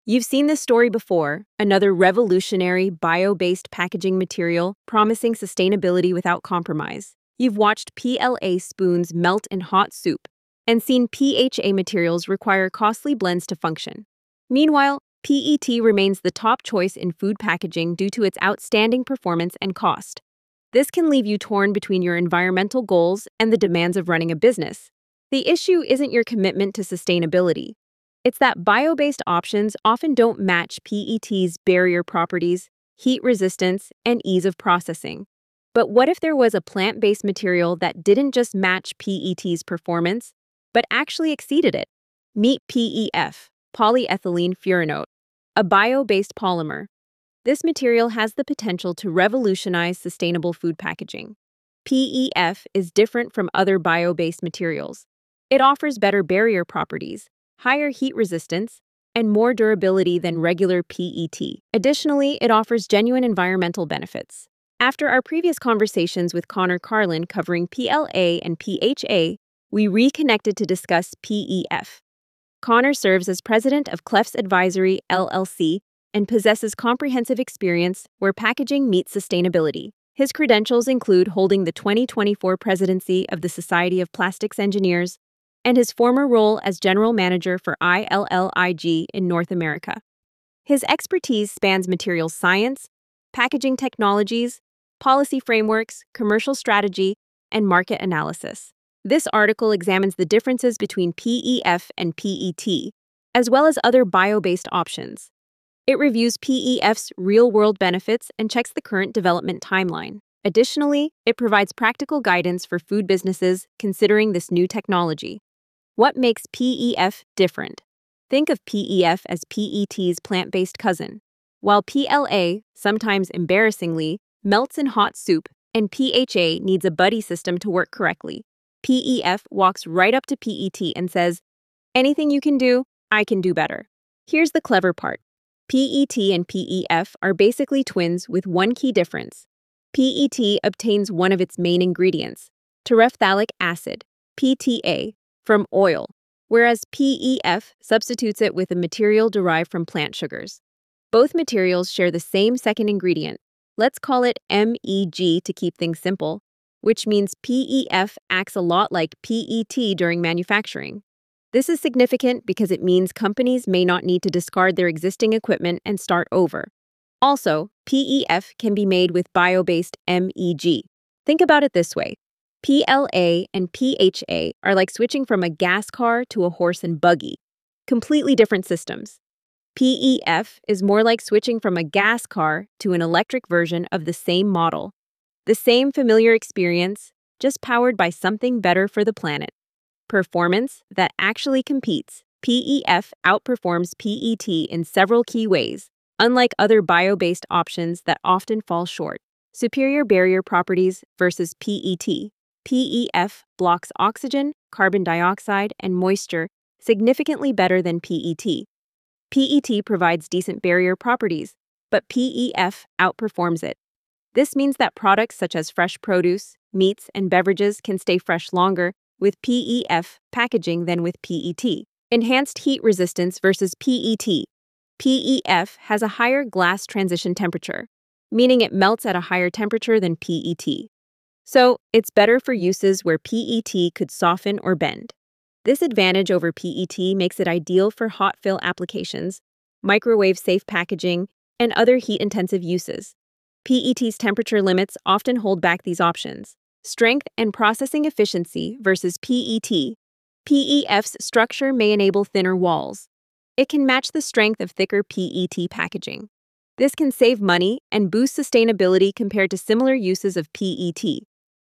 You've seen this story before, another revolutionary bio-based packaging material promising sustainability without compromise. You've watched PLA spoons melt in hot soup and seen PHA materials require costly blends to function. Meanwhile, PET remains the top choice in food packaging due to its outstanding performance and cost. This can leave you torn between your environmental goals and the demands of running a business. The issue isn't your commitment to sustainability. It's that bio-based options often don't match PET's barrier properties, heat resistance, and ease of processing. But what if there was a plant-based material that didn't just match PET's performance, but actually exceeded it? Meet PEF, polyethylene furanoate, a bio-based polymer. This material has the potential to revolutionize sustainable food packaging. PEF is different from other bio-based materials. It offers better barrier properties, higher heat resistance, and more durability than regular PET. Additionally, it offers genuine environmental benefits. After our previous conversations with Connor Carlin covering PLA and PHA, we reconnected to discuss PEF. Connor serves as president of Clefs Advisory, LLC, and possesses comprehensive experience where packaging meets sustainability. His credentials include holding the 2024 presidency of the Society of Plastics Engineers and his former role as general manager for ILLIG in North America. His expertise spans materials science, packaging technologies, policy frameworks, commercial strategy, and market analysis. This article examines the differences between PEF and PET, as well as other bio-based options. It reviews PEF's real-world benefits and checks the current development timeline. Additionally, it provides practical guidance for food businesses considering this new technology. What makes PEF different? Think of PEF as PET's plant-based cousin. While PLA, sometimes embarrassingly, melts in hot soup, and PHA needs a buddy system to work correctly, PEF walks right up to PET and says, "Anything you can do, I can do better." Here's the clever part. PET and PEF are basically twins with one key difference. PET obtains one of its main ingredients, terephthalic acid, PTA, from oil, whereas PEF substitutes it with a material derived from plant sugars. Both materials share the same second ingredient. Let's call it MEG to keep things simple, which means PEF acts a lot like PET during manufacturing. This is significant because it means companies may not need to discard their existing equipment and start over. Also, PEF can be made with bio-based MEG. Think about it this way. PLA and PHA are like switching from a gas car to a horse and buggy. Completely different systems. PEF is more like switching from a gas car to an electric version of the same model. The same familiar experience, just powered by something better for the planet. Performance that actually competes. PEF outperforms PET in several key ways, unlike other bio-based options that often fall short. Superior barrier properties versus PET. PEF blocks oxygen, carbon dioxide, and moisture significantly better than PET. PET provides decent barrier properties, but PEF outperforms it. This means that products such as fresh produce, meats, and beverages can stay fresh longer with PEF packaging than with PET. Enhanced heat resistance versus PET. PEF has a higher glass transition temperature, meaning it melts at a higher temperature than PET. So, it's better for uses where PET could soften or bend. This advantage over PET makes it ideal for hot fill applications, microwave-safe packaging, and other heat-intensive uses. PET's temperature limits often hold back these options. Strength and processing efficiency versus PET. PEF's structure may enable thinner walls. It can match the strength of thicker PET packaging. This can save money and boost sustainability compared to similar uses of PET.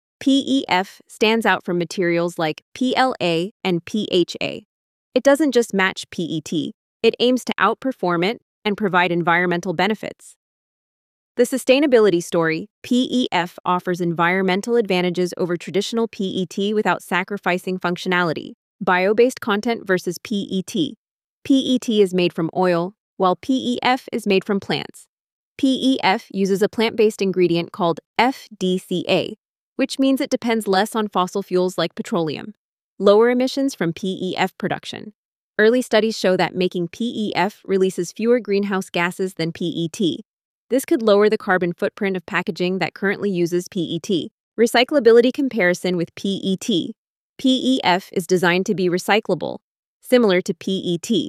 PEF stands out from materials like PLA and PHA. It doesn't just match PET, it aims to outperform it and provide environmental benefits. The sustainability story, PEF offers environmental advantages over traditional PET without sacrificing functionality. Bio-based content versus PET. PET is made from oil, while PEF is made from plants. PEF uses a plant-based ingredient called FDCA, which means it depends less on fossil fuels like petroleum. Lower emissions from PEF production. Early studies show that making PEF releases fewer greenhouse gases than PET. This could lower the carbon footprint of packaging that currently uses PET. Recyclability comparison with PET. PEF is designed to be recyclable, similar to PET.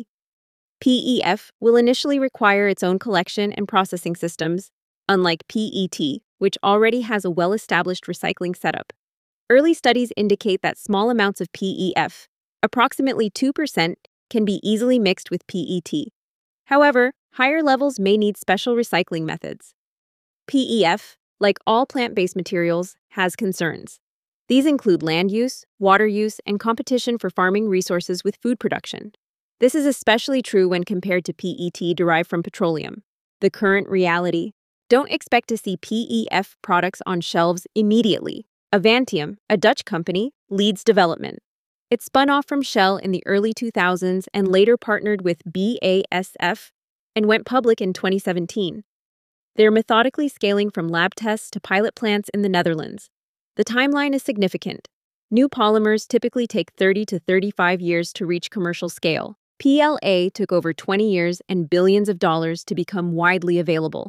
PEF will initially require its own collection and processing systems, unlike PET, which already has a well-established recycling setup. Early studies indicate that small amounts of PEF, approximately 2%, can be easily mixed with PET. However, higher levels may need special recycling methods. PEF, like all plant-based materials, has concerns. These include land use, water use, and competition for farming resources with food production. This is especially true when compared to PET derived from petroleum. The current reality: don't expect to see PEF products on shelves immediately. Avantium, a Dutch company, leads development. It spun off from Shell in the early 2000s and later partnered with BASF and went public in 2017. They're methodically scaling from lab tests to pilot plants in the Netherlands. The timeline is significant. New polymers typically take 30 to 35 years to reach commercial scale. PLA took over 20 years and billions of dollars to become widely available.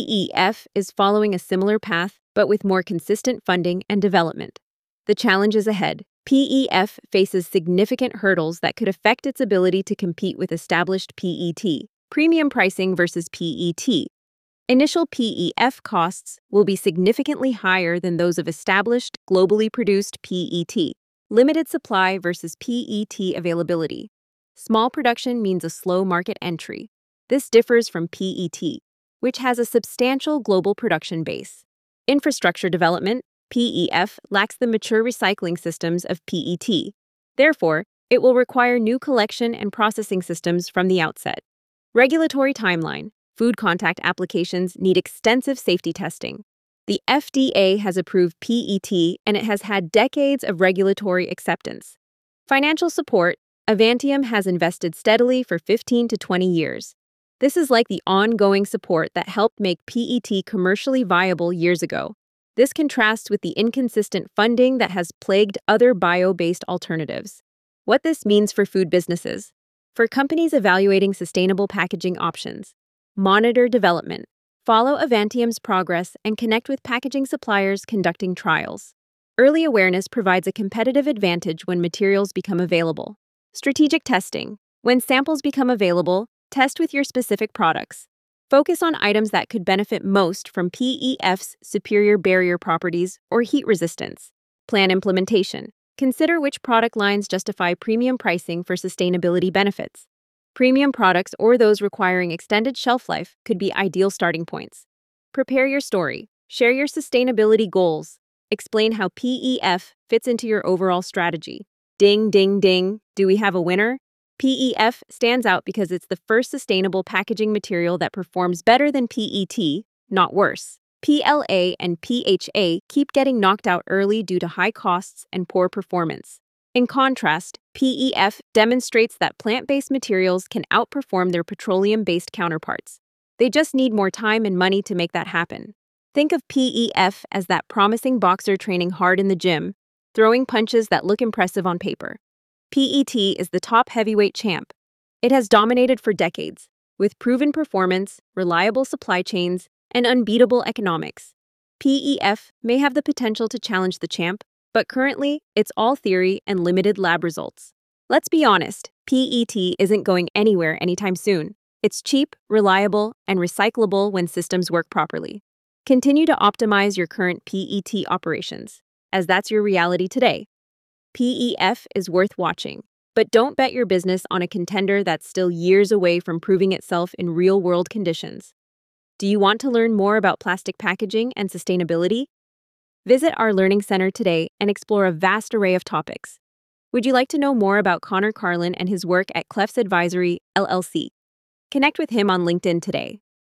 PEF is following a similar path, but with more consistent funding and development. The challenge is ahead. PEF faces significant hurdles that could affect its ability to compete with established PET. Premium pricing versus PET. Initial PEF costs will be significantly higher than those of established, globally produced PET. Limited supply versus PET availability. Small production means a slow market entry. This differs from PET, which has a substantial global production base. Infrastructure development. PEF lacks the mature recycling systems of PET. Therefore, it will require new collection and processing systems from the outset. Regulatory timeline. Food contact applications need extensive safety testing. The FDA has approved PET and it has had decades of regulatory acceptance. Financial support. Avantium has invested steadily for 15 to 20 years. This is like the ongoing support that helped make PET commercially viable years ago. This contrasts with the inconsistent funding that has plagued other bio-based alternatives. What this means for food businesses. For companies evaluating sustainable packaging options, monitor development, follow Avantium's progress, and connect with packaging suppliers conducting trials. Early awareness provides a competitive advantage when materials become available. Strategic testing. When samples become available, test with your specific products. Focus on items that could benefit most from PEF's superior barrier properties or heat resistance. Plan implementation. Consider which product lines justify premium pricing for sustainability benefits. Premium products or those requiring extended shelf life could be ideal starting points. Prepare your story. Share your sustainability goals. Explain how PEF fits into your overall strategy. Ding, ding, ding. Do we have a winner? PEF stands out because it's the first sustainable packaging material that performs better than PET, not worse. PLA and PHA keep getting knocked out early due to high costs and poor performance. In contrast, PEF demonstrates that plant-based materials can outperform their petroleum-based counterparts. They just need more time and money to make that happen. Think of PEF as that promising boxer training hard in the gym, throwing punches that look impressive on paper. PET is the top heavyweight champ. It has dominated for decades, with proven performance, reliable supply chains, and unbeatable economics. PEF may have the potential to challenge the champ, but currently, it's all theory and limited lab results. Let's be honest, PET isn't going anywhere anytime soon. It's cheap, reliable, and recyclable when systems work properly. Continue to optimize your current PET operations, as that's your reality today. PEF is worth watching, but don't bet your business on a contender that's still years away from proving itself in real-world conditions. Do you want to learn more about plastic packaging and sustainability? Visit our Learning Center today and explore a vast array of topics. Would you like to know more about Connor Carlin and his work at Clefs Advisory, LLC? Connect with him on LinkedIn today.